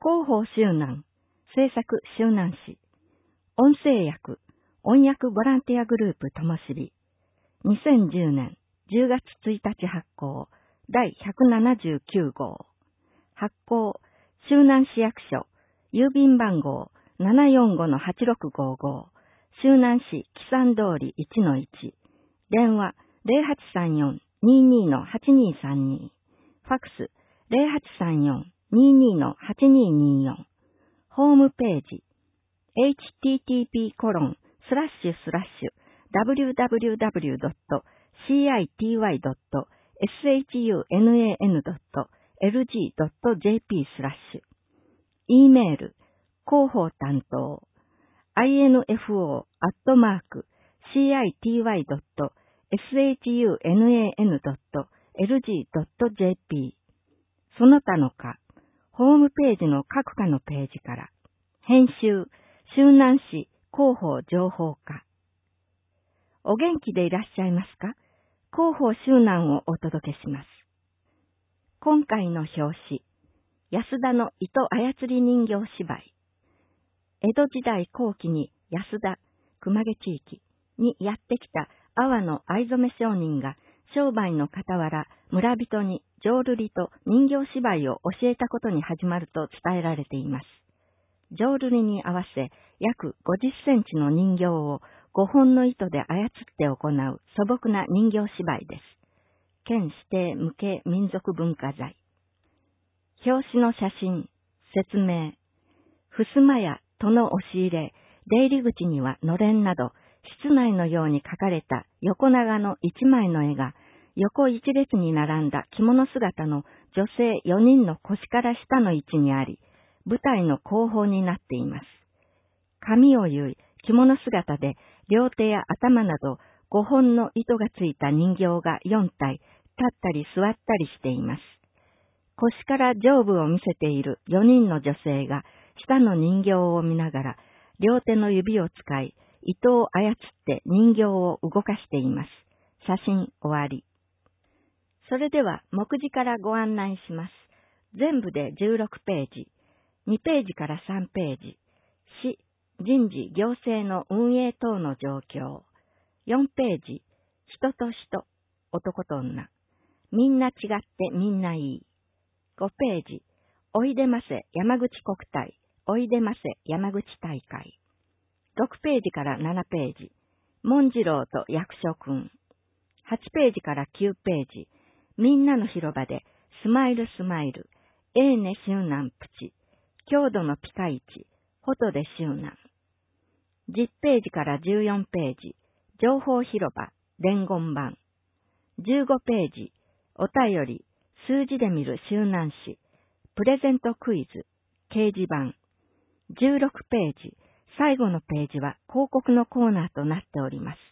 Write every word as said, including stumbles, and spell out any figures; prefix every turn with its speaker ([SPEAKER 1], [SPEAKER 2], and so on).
[SPEAKER 1] 広報周南、制作周南市、音声訳、音訳ボランティアグループともしび、にせんじゅうねんじゅうがつついたち発行、だいひゃくななじゅうきゅうごう、発行、周南市役所、郵便番号 ななよんごのはちろくごご、周南市木山通り いちのいち、電話 ゼロはちさんよん にーにーのはちにーさんに、ファックス ゼロはちさんよん にーにーのはちにーにーよん、ホームページ エイチティーティーピーコロンスラッシュスラッシュダブリューダブリューダブリュードットシーアイティーワイドットエスエイチユーエヌエーエヌドットエルジードットジェーピー スラッシュ、 E メール広報担当 アイエヌエフオー アットマーク シーアイティーワイドットエスエイチユーエヌエーエヌドットエルジードットジェーピー、 その他の課、ホームページの各課のページから、編集、周南市広報情報課。お元気でいらっしゃいますか？広報周南をお届けします。今回の表紙、安田の糸操り人形芝居。江戸時代後期に安田、熊毛地域にやってきた阿波の藍染め商人が商売の傍ら村人に浄瑠璃と人形芝居を教えたことに始まると伝えられています。浄瑠璃に合わせ約ごじゅっセンチの人形をごほんの糸で操って行う素朴な人形芝居です。県指定無形民族文化財。表紙の写真、説明。襖や戸の押し入れ、出入り口にはのれんなど、室内のように描かれた横長の一枚の絵が、横一列に並んだ着物姿の女性よにんの腰から下の位置にあり、舞台の後方になっています。髪を結い、着物姿で両手や頭などごほんの糸がついた人形がよんたい、立ったり座ったりしています。腰から上部を見せているよにんの女性が下の人形を見ながら、両手の指を使い、糸を操って人形を動かしています。写真終わり。それでは目次からご案内します。全部でじゅうろくページ。にページからさんページ。市、人事、行政の運営等の状況。よんページ。人と人、男と女。みんな違ってみんないい。ごページ。おいでませ山口国体。おいでませ山口大会。ろくページからななページ。文次郎と役所くん。はちページからきゅうページ。みんなの広場でスマイルスマイル。ええね周南プチ。郷土のピカイチ。ホトで周南。じゅっページからじゅうよんページ。情報広場。伝言版。じゅうごページ。お便り。数字で見る周南市。プレゼントクイズ。掲示板。じゅうろくページ。最後のページは広告のコーナーとなっております。